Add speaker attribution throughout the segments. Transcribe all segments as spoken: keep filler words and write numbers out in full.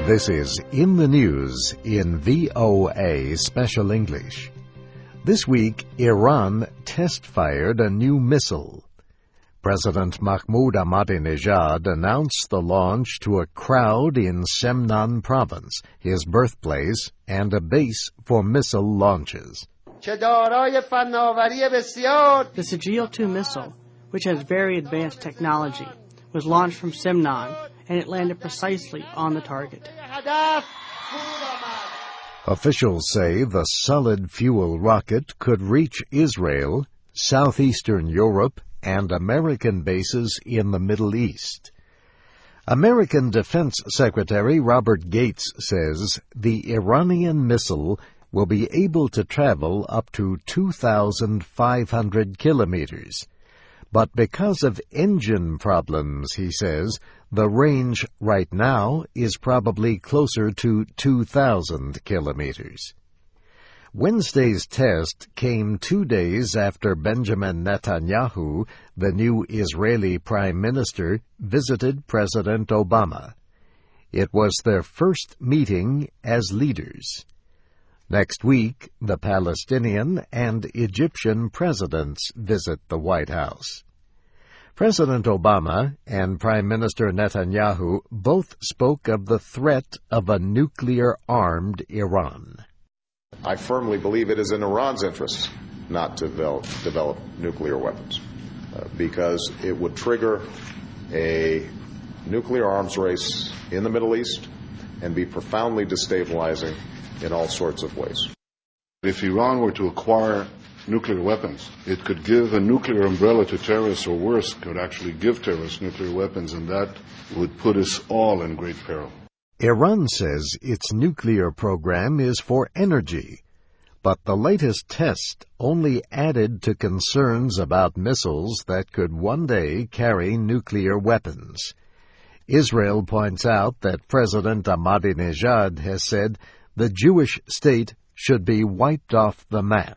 Speaker 1: This is In the News in V O A Special English. This week, Iran test-fired a new missile. President Mahmoud Ahmadinejad announced the launch to a crowd in Semnan province, his birthplace, and a base for missile launches.
Speaker 2: The Sajil two missile, which has very advanced technology, was launched from Semnan, and it landed precisely on the target.
Speaker 1: Officials say the solid-fuel rocket could reach Israel, southeastern Europe, and American bases in the Middle East. American Defense Secretary Robert Gates says the Iranian missile will be able to travel up to two thousand five hundred kilometers. But because of engine problems, he says, the range right now is probably closer to two thousand kilometers. Wednesday's test came two days after Benjamin Netanyahu, the new Israeli prime minister, visited President Obama. It was their first meeting as leaders. Next week, the Palestinian and Egyptian presidents visit the White House. President Obama and Prime Minister Netanyahu both spoke of the threat of a nuclear-armed Iran.
Speaker 3: I firmly believe it is in Iran's interest not to develop, develop nuclear weapons uh, because it would trigger a nuclear arms race in the Middle East and be profoundly destabilizing in all sorts of ways.
Speaker 4: If Iran were to acquire nuclear weapons, it could give a nuclear umbrella to terrorists, or worse, could actually give terrorists nuclear weapons, and that would put us all in great peril.
Speaker 1: Iran says its nuclear program is for energy, but the latest test only added to concerns about missiles that could one day carry nuclear weapons. Israel points out that President Ahmadinejad has said the Jewish state should be wiped off the map.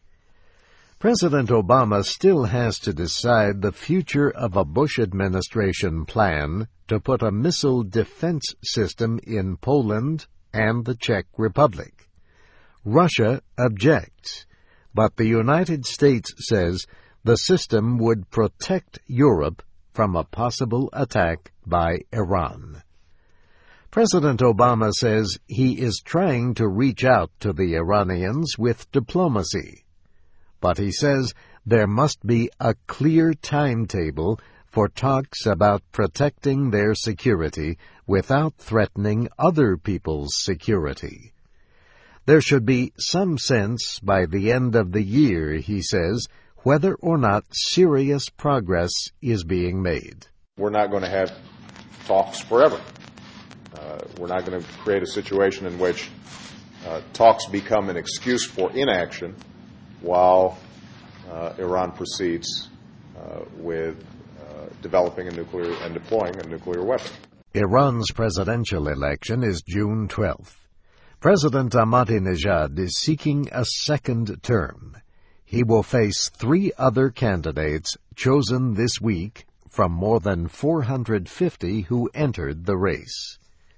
Speaker 1: President Obama still has to decide the future of a Bush administration plan to put a missile defense system in Poland and the Czech Republic. Russia objects, but the United States says the system would protect Europe from a possible attack by Iran. President Obama says he is trying to reach out to the Iranians with diplomacy, but he says there must be a clear timetable for talks about protecting their security without threatening other people's security. There should be some sense by the end of the year, he says, whether or not serious progress is being made.
Speaker 3: We're not going to have talks forever. Uh, we're not going to create a situation in which uh, talks become an excuse for inaction while uh, Iran proceeds uh, with uh, developing a nuclear and deploying a nuclear weapon.
Speaker 1: Iran's presidential election is June twelfth. President Ahmadinejad is seeking a second term. He will face three other candidates chosen this week from more than four hundred fifty who entered the race.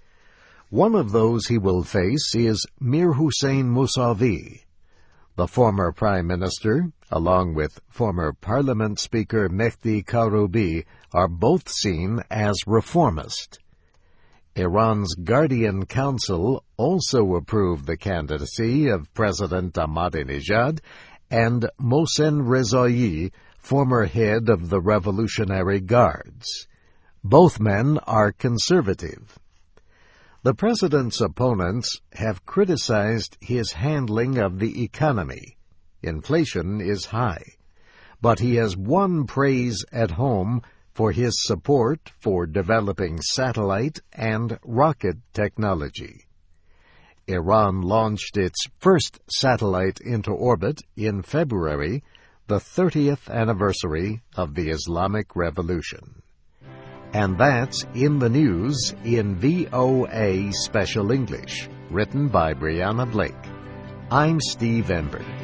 Speaker 1: One of those he will face is Mir Hossein Mousavi. The former prime minister, along with former parliament speaker Mehdi Karoubi, are both seen as reformist. Iran's Guardian Council also approved the candidacy of President Ahmadinejad and Mohsen Rezaei, former head of the Revolutionary Guards. Both men are conservative. The president's opponents have criticized his handling of the economy. Inflation is high, but he has won praise at home for his support for developing satellite and rocket technology. Iran launched its first satellite into orbit in February, the thirtieth anniversary of the Islamic Revolution. And that's In the News in V O A Special English, written by Brianna Blake. I'm Steve Ember.